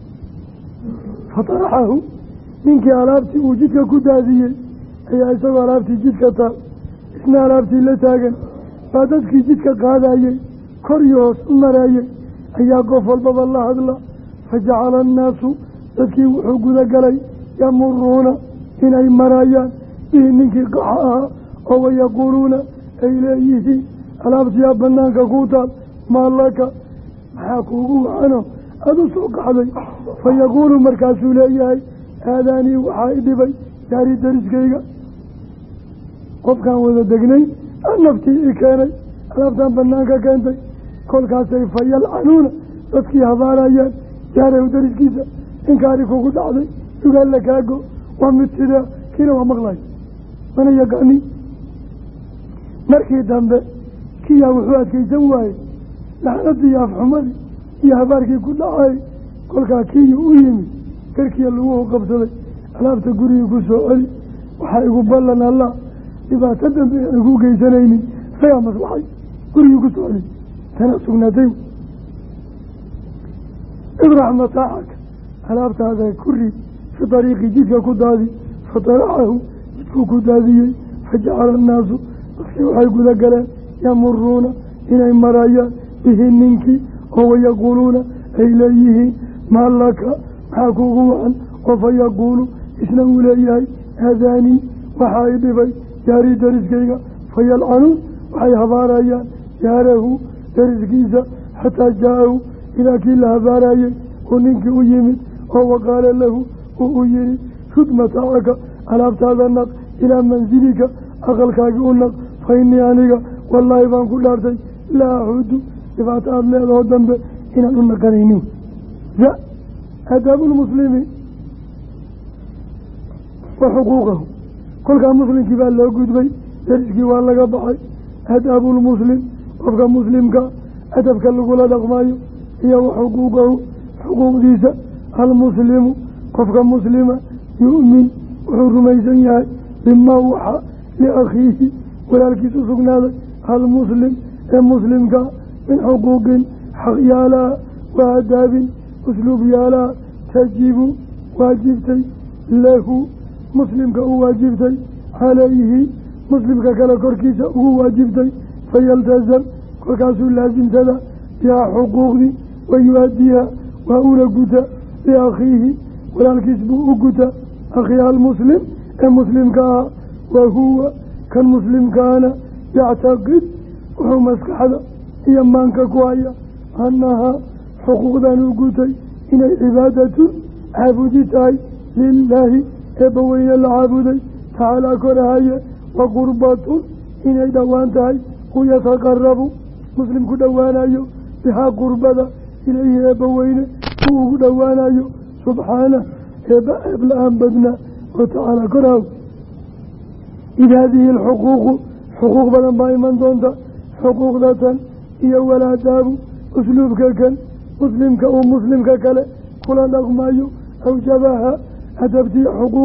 فطرحه منك حلابتي وجدك كدادي أي أسوى حلابتي جدك تاب إسنا حلابتي لتاقن بعدك جدك قاداي كريوس مراي أي قفل باب الله الله فجعل الناس تذكي وحقو ذكري يمرون إني مرايان إنك قحاها أو يقولون إليه ألابتي أبنانك قوتال ما لك حاكوه عنه أدو سوق علي فيقول مركاسو لأيهي هذاني وحائد بي جاري درسكيك قف كان وذا دقني النفتي إكاني ألابتان بنانك كانتي كل كاسي فيلعنون تذكي هذارايان جاري درسكيسا إنكاري فوقود علي يقال لك أقو ومتدا كينا ومغلاي من يقعني مركي دنبه كيا وحوات كي جواي لعنتي يا فحمدي يا باركي كل عاي كل كاكي ويمي كركي اللي هو قبضلي ألابت قري يقصو علي وحا يقبل لنا الله إذا تدن بيقو قيسانيني فيا مصلحي قري يقصو علي تناسقنا ديو اضرع متاعك ألابت هذا كري في طريق جيدك كدادي فطرعه جيدك كدادي فجعل الناس وحي يقول لك يمرون إلى مرايا به منك هو يقولون إليه ما لك حاكوه عن وفيقول إسنه ليهي هذاني وحايد بي جاري درسكيك فيلعنون وحي هبارايا جاره درسكيسا حتى جاءوا إلى كل هبارايا وننك أيمد وهو قال له أيري خذ متاعك على ابتاد النق إلى منزلك أقلك أقولنك فإني عنك والله بان كل أرضي لا أعود إذا أتعب له الذنب إن أنك قرينين ذا أداب المسلمين وحقوقه كل كان مسلم كبال له قد بي يرجك والله قبحي أداب المسلم وفق مسلم كا أدب كالقول دقمايو هي وحقوقه حقوق ديسة المسلم وفق مسلم يؤمن وحرميزن ياي بما وحى لأخيه ولكن سسقنا المسلم المسلم كا من حقوق حق يالا وآداب أسلوب يالا تجيب واجبتي له مسلم كا واجبتي عليه مسلم كا كلا كركيسة واجبتي فيلتزم وكاسو لازم تدا يا حقوقي ويؤديها وأولى قتا لأخيه ولكن قتا أخي المسلم المسلم كا وهو كالمسلم كان يعتقد وهو مسك حدا يمانك كوايا أنها حقوق نوقتي إن العبادة عبودتاي لله إبوين العبودي تعالى كرهاية وقربات إن دوانتاي ويتقرب مسلم كدوانايو بها قربة إليه إبوين كدوانايو سبحانه إبا إبلا أنبدنا وتعالى كرهو إذا هذه الحقوق حقوق بلن بايمان دونتا حقوق ذاتا إيا ولا دابو أسلوب كالكن مسلم كأو مسلم كالكالي كلا نغمايو أو جباها أدبتي حقوقي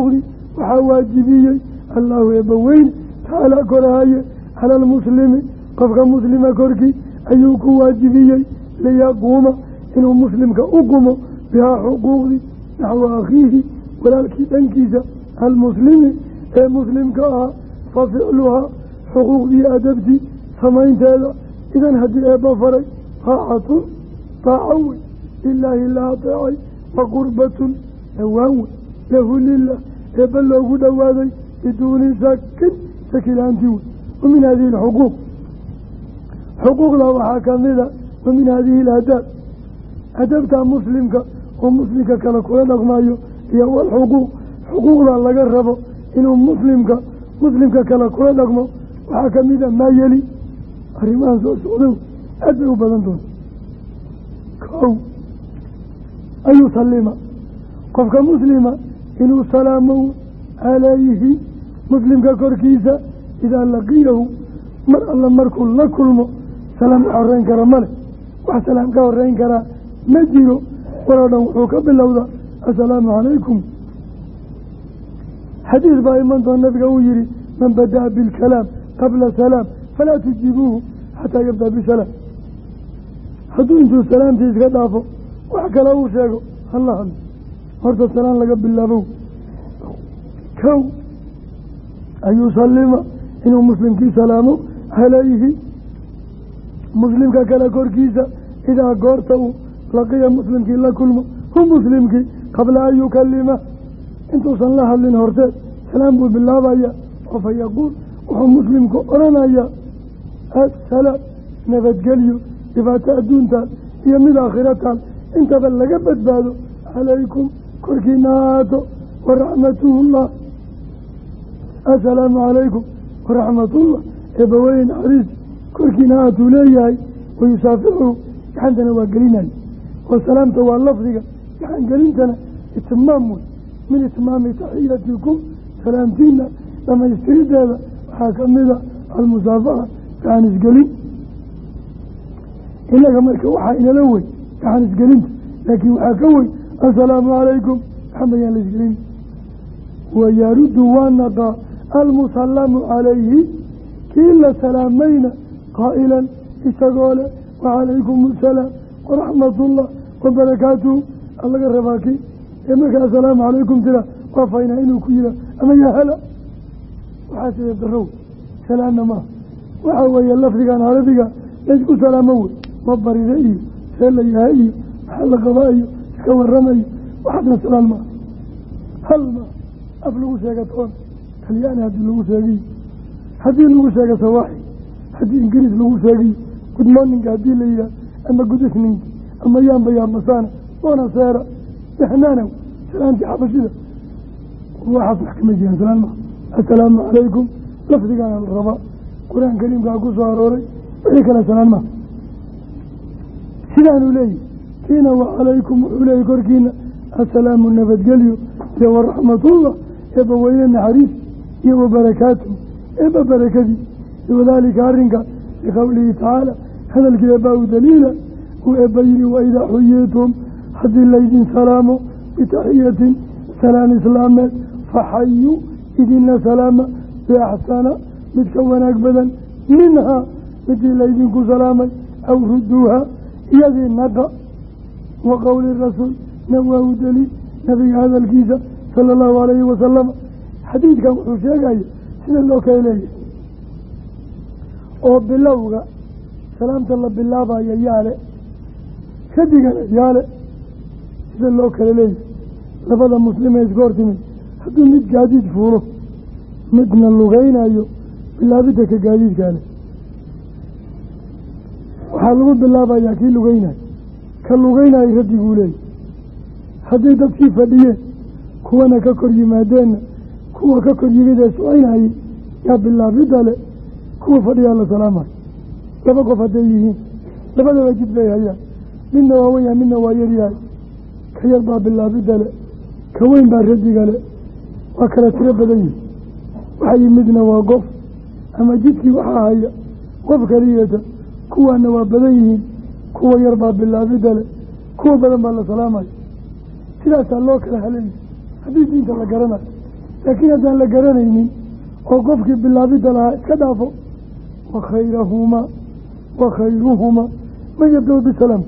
وحواجبي الله يبوين تعالى كرهاي على المسلم قفك مسلم كركي أيوك واجبي ليقوم إنه مسلم كأقوم بها حقوقي نحو أخيه ولكن تنكيز المسلم مسلم كأها ففعلها حقوقي أدبتي فمين تالا إذن هدي أبا فري طاعة طاعوي لله لا طاعي وقربة أواوي له لله يبلغ دوادي بدون سكن سكيلانتيوي ومن هذه الحقوق حقوق لا وحاكم ذا ومن هذه الأداب أدبتها مسلمك ومسلمك كالكولا نغمايو هي أول حقوق حقوق لا لقربه إنه مسلمك مسلمك كالكولا نغمو وحاكم ذا ما يلي أريمان سوء سؤالو أدبه بلندون كو أن يسلم قفك مسلمة إنه سلامه عليه مسلمك كوركيسة إذا لقيه مر الله مركو لكلمه سلام حرين كرا ملك وسلام كورين كرا مجيرو ولا نوحوك باللوضة السلام عليكم حديث بايمان دون النبي ويري من بدأ بالكلام قبل سلام فلا تجيبوه حتى يبدأ بسلام حدو انتو السلام تيسك دافو وحكا له شاكو الله هم مرت السلام لك بالله كو أن يسلم إنه مسلم كي سلامه عليه مسلم كلا كوركيسة إذا قرته لقي مسلم كي لا كلمه هو مسلم كي قبل أن يكلمه انتو صلى الله عليه وسلم سلام بالله بايا وفيقول وهو مسلم كأرنا يا السلام نفت قليو إذا تأدونتا هي من آخرتها انت بلغبت بعده عليكم كوركيناتو ورحمته الله السلام عليكم ورحمة الله إبوين عريس كوركيناتو ليهي ويسافروا عندنا وقلينا والسلام توا اللفظك يعني قلينتنا اتمام من اتمام تحياتكم سلامتنا لما يستريد هذا وحاكم هذا المسافرة كان اسقلين إلا كما يكوحا إلى الأول كان اسقلين لكن وحاكوي السلام عليكم حمد يا الاسقلين ويرد ونقى المسلم عليه كلا سلامين قائلا استقال وعليكم السلام ورحمة الله وبركاته الله قرباكي إمك السلام عليكم تلا وفينا إنو كيلا أما يا هلا وحاسب الدرو سلام ما وحوى اللفظ عن عربك يجب سلامه مبري ذئي سيلا يهائي حل قضائي سكوى الرمي وحدنا سلام ما هل ما أفلقوا سيقاتون خلياني هدي لغو سيقي هدي لغو سيقا سواحي هدي إنجريس لغو سيقي قد مونينك هدي ليا أما قد اثنين أما يام بيام مسانا وانا سيرا إحنانا سلامتي حبشدة واحد محكمة جيان سلام السلام عليكم لفظك عن الرباء قرآن كريم كاكو سواروري وحيك السلام سلام إليه كينا وعليكم وإليه كوركينا السلام النبت قليو يا رحمة الله يبا وين حريف يبا بركاته يبا بركتي وذلك أرنك لقوله تعالى هذا الكتاب دليلا ويبين وإذا حييتم حد الليدين سلامه بتحية سلام إسلام فحيوا إذن سلام بأحسن متكون أكبدا منها مثل الليدين سلاما أو ردوها يذي النقى وقول الرسول نواه دليل نبي هذا الكيسة صلى الله عليه وسلم حديث كان وحوشيك سنة الله كإليه وبالله سلامة الله بالله بايا يالي كدقنا يالي سنة الله كإليه لفظا مسلمة يسكورتي من حتى مد قاديد فوره مدنا اللغين أيو بالله بدك قاديد كان وحالبوا بالله بايا كي لغين كاللغين يرد يقولي حتى تبكي فديه كوانا ككر يمادين كوا ككر يميد سويناي يا بالله بدله كوا فدي الله سلامه لبقوا فديه لبدا وجد له هيا منا ويا منا ويريا كيرضى بالله بدله كوين باردي قال وكلا تربدي وحي مدنا وقف اما جدكي وحا هيا قف كريته كوا نوا بديه كوا يرضى بالله بدله كوا بدل الله سلامه سلاس الله كلا هلي حديث انت الله قرنا laakiin haddaan la garanaynin oo qofkii bilaabidda lahaa iska dhaafo wa khayrahumaa wa khayruhumaa man yabda-u bisalaam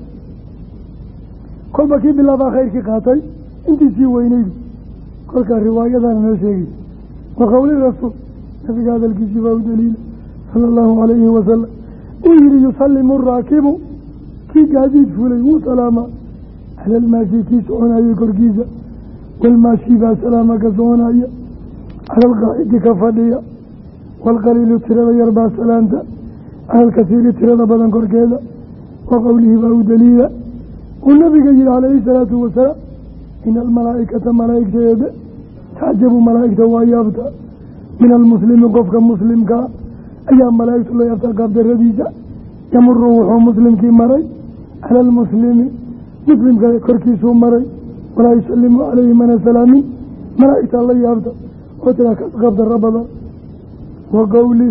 kolba kii bilaabaa khayrkii qaatay intiisii weynaydu kolkaa riwaayadana noo sheegaysa wa qowli rasuul nabiga hadalkiisii baa u daliila sala allahu calayhi wasalam uu yihi yusallimu araakibu kii gaadiid fulay wuu salaamaa cala almaashi kii soconayay korkiisa walmaashi baa salaama ka soconaya cala alqaacidi ka fadhiya waalqaliilu tirada yar baa salaanta cala alkasiiri tirada badan korkeeda wa qowlihi baa u daliila uu nabiga yihi calayhi salaatu wasalaam ina almalaa'ikata malaa'igteeda tacjabu malaa'igta waa yaabta min almuslimi qofka muslimkaa ayaa malaa'igtu la yaabtaa qaabdaradiisa yamuru wuxuu muslimkii maray cala almuslimi muslimka korkiisuu maray walaa yusalimu calayhi mana salaamin malaa'igtaa la yaabta oo tiraa kaas qaabdarro badan wa qowli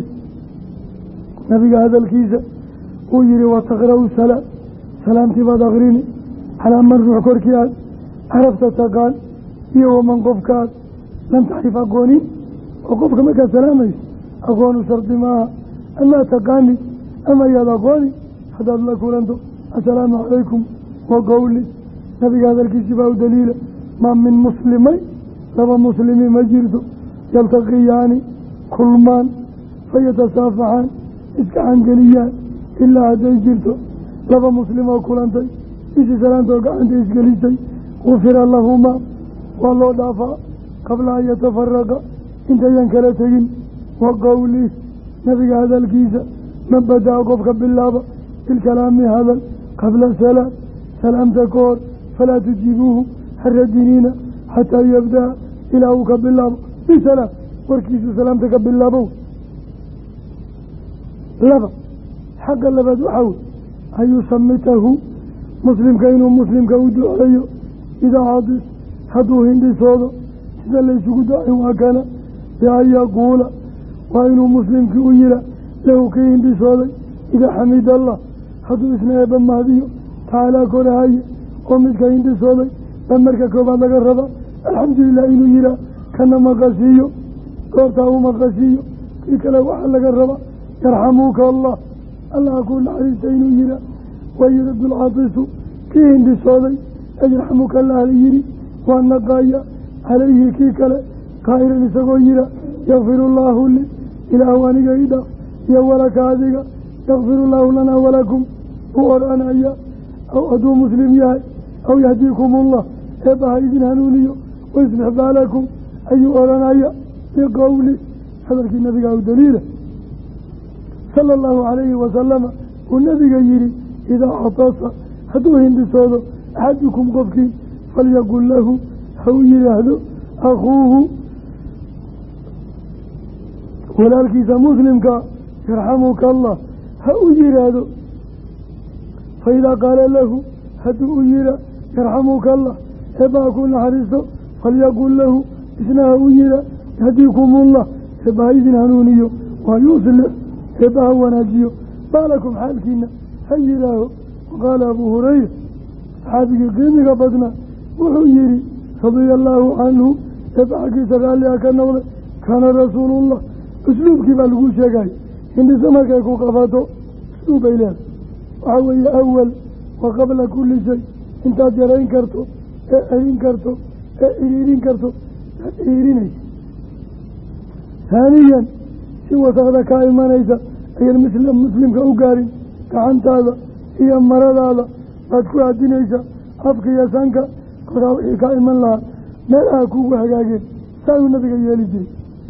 nabiga hadalkiisa uu yihi wataqra'u salaam salaamtii baad akrini calaa man ruux korkii aad carafta taqaan iyo waman qofkaad lam taxrif aqoonin oo qofka markaad salaamayso aqoonu shardi maaha amaa taqaani ama yaad aqooni haddaad la kulanto assalaamu calaykum wa qowli nabiga hadalkiisii baa u daliila maa min muslimay laba muslimi ma jirto yaltaqiyaani kulmaan fayatasaafaxaan isgacangeliyaan ilaa hadday jirto laba muslim oo kulantay bishii salaantoo gacanta isgelisay gufira lahumaa waa loo dhaafaa qabla an yatafaraqa intayan kala tegin wa qowlih nabiga hadalkiisa man badaa qofka bilaaba bilkalaami hadal qabla salaam salaamta ka hor falaa tujiibuuhu haradiniina xataa yabdaa ilaa uu ka bilaabo bisalaam warkiisu salaamta ka bilaabow laba xagga labaad waxaa wey an yusamitahu muslimka inuu muslimka u duceeyo idaa cadis hadduu hindhisoodo sida laysugu ducayn waa kana bian yaquula waa inuu muslimkii u yila lahu kii hindhisooday idaa xamida allah hadduu isna eebba mahdiyo tacaalaa korahaye oo midka hindhisooday ba marka koobaad laga raba alxamdulilah inuu yihaa kana maqasiiyo goortaa u maqasiiyo kii kale waxaa laga raba yarxamuuka allah allaha kuu naxariista inuu yihaa wayuradu lcatisu kii hindhisooday yarxamuka allah la yihi waa naqaaya calayhi kii kale qaa'ilan isagoo yihaa yakfiru llaahu li ilaahu aniga i dhaaf iyo walaka adiga yakfiru llaahu lanaa walakum u odhanaya aw hadduu muslim yahay aw yahdiikum ullah eebbaha idin hanuuniyo waisbix baalakum ayuu odhanaya biqowli hadalkii nabiga u daliila sala allahu calayhi wasalama uu nabiga yihi idaa catasa hadduu hindhisoodo axadukum qofkii falyaqul lahu ha u yidhaahdo akhuuhu walaalkiisa muslimka yarxamuka allah ha u yihaahdo faidaa qaala lahu hadduu u yiha yarxamuka allah eebbaha ku naxariisto falyaqul lahu isna ha u yiha yahdiikumullah eebbaha idin hanuuniyo waa yuslix eebbaha wanaajiyo baalakum xaalkiina ha yidhaaho waqaala abuu hurayra saxaabigii qiimiga badnaa wuxuu yihi radia allaahu canhu eebba xaggiisa raalliha ka noqday kaana rasuulullah usluubkii baa lagu sheegaya hindhiso markay ku qabato usluub bay leedahay waxaa weeye awal wa qabla kulli shay intaad yarayn karto ee celin karto ee iriirin karto aad iriirinaysa haaniyan si wasaqda kaa imanaysa ayan misla muslimka u gaarin gacantaada iyo maradaada baad ku aadinaysaa afka iyo sanka koraa wixii kaa iman lahaa meelaha kuugu hagaageen saayuu nabiga yeeli jiray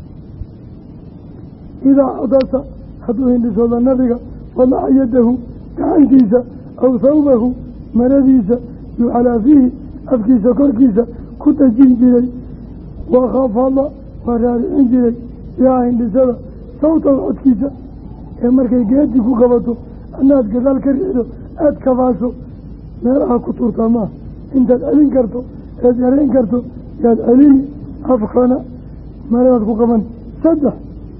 idaa cadasa hadduu hindhisooda nabiga wadaca yadahu gacantiisa aw thawbahu maradiisa yucalaa fiihi afkiisa korkiisa ku dajin jiray wakhafada waa raaricin jiray bihaa hindhisada sawtahu codkiisa ee markay geedi ku qabato anaad gadaal ka riixdo aada kabaaso meelaha ku tuurtaa maaha intaad celin karto eed yarayn karto yaad celini afkana maradaad ku qaban saddex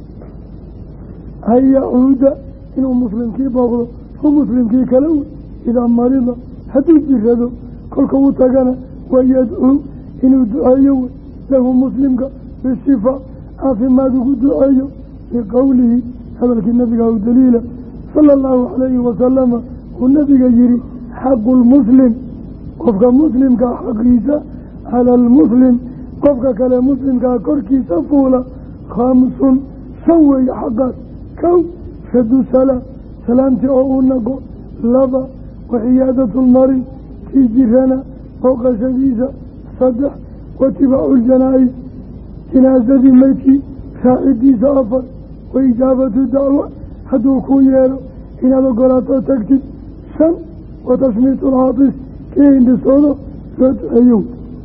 an yacuuda inuu muslimkii booqdo hu muslimkii kale wey idaa marida hadduu jirado kolka u tagana wayadcuu inuu duceeyo wey lahu muslimka بالصفة عافي ما تقول أيه بقوله هذا النبي أو دليل صلى الله عليه وسلم والنبي يجري حق المسلم قفك مسلم كحقيسة على المسلم قفك كالمسلم ككركي سفولة خامس سوي حقات كو شد سلام سلامتي أو نقو لبا وعيادة المريض تيجيرنا فوق شديدة صدح واتباع الجنائز جنازة الميتي ساعدي سافر وإجابة الدعوة حدو كويرو إن هذا قراطة تكتب سن وتسمية العاطس كي عند الصلاة ست أيوم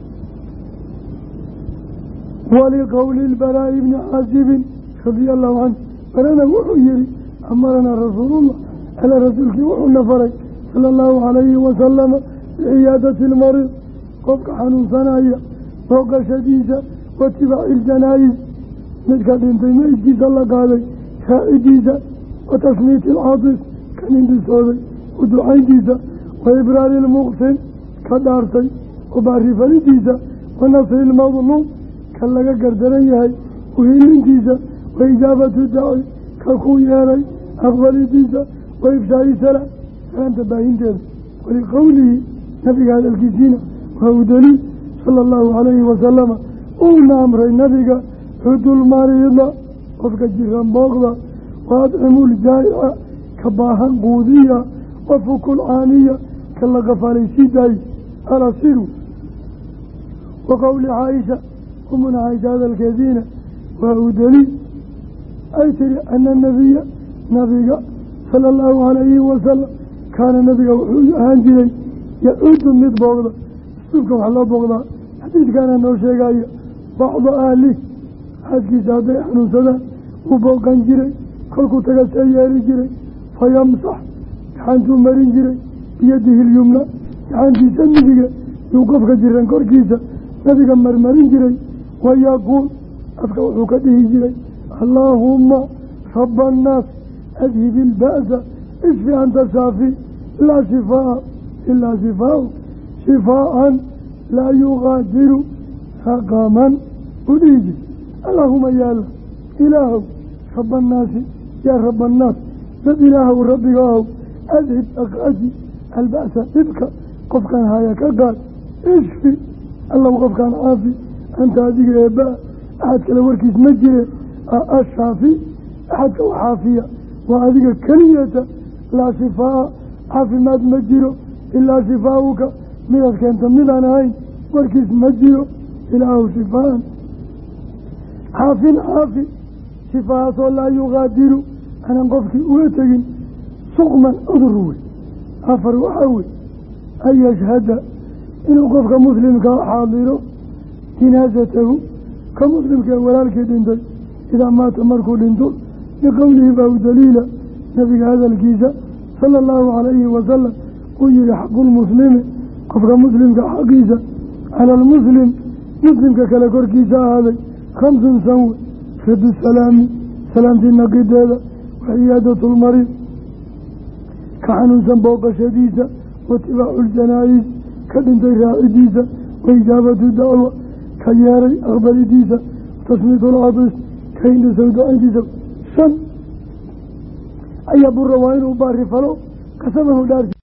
ولقول البراء بن عازب رضي الله عنه فلنا وحيري أمرنا رسول الله على رسولك وحنا فرق صلى الله عليه وسلم بعيادة المريض قفك حنون صنايا فوق شديدة واتباع الجنائز نجد انتي ما يجيز الله قالي شائديزة وتسمية العاطس كان عندي صوري ودعين ديزة وإبرار المغسل كدارتي وبعرف لديزة ونصر المظلوم كان لك قردريهي وهي ديزة وإجابة الدعوة كالخوياري أقبل ديزة وإفشاء سلام سلام تباين ديزة ولقوله نبي هذا الكتينة وهو دليل صلى الله عليه وسلم قلنا أمر النبي عدوا المريضة وفق الجيران بغضة وأطعموا الجائعة كباها قوذية وفكوا العانية كاللقفالي سيداي على سيرو وقول عائشة أمنا عائشة هذا الكثير وهو دليل أيتر أن النبي نبي صلى الله عليه وسلم كان النبي هانجلي يعود من بغضة سبكم على بغضة حديث كان أنه شيء بعض أهله حدكي سادة حنون سنة وبوغان جري كلكو تغسى ياري جري فيمسح حانتو مرين جري بيده اليمنى حانتي سنبيك يوقفك جرين كوركيسة نبيك مرمرين جري ويقول أفكا وحكته جري اللهم رب الناس أذهب البأس اشفي أنت شافي لا شفاء إلا شفاء شفاء لا يغادر سقما أريد اللهم يا الله إله رب الناس يا رب الناس ذات إله ربي قاو أذهب أقاتي البأس ابكى قف كان هايك قال اشفي الله قف كان عافي أنت هذه الإباء أحد كالوركيس مجري الشافي أحد كالحافية وهذه الكلية لا شفاء عافي ما تمجره إلا شفاؤك من أذكانت من أنهين وركيس مجره إله شفاء حافٍ حافٍ شفاء لا يغادر أنا قفك أوتين سقما أضروي أفر وحاول أن يشهد إنه قفك مسلم كحاضره جنازته كمسلم كولالك دندل إذا مات مركو دندل لقوله باو دليل نبي هذا الكيسة صلى الله عليه وسلم ويري حق المسلم قفك مسلم كحقيسة على المسلم مسلم ككالكور كيسة هذا خمس سنوات شد السلام سلامة النقيد هذا وعيادة المريض كحنون سنبوق شديدة واتباع الجنائز كدنتي رائديسة وإجابة الدعوة كياري أغبر ديسة وتصميت العطس كين سوداء ديسة سن أي أبو الروائن وباري فلو قسمه دارس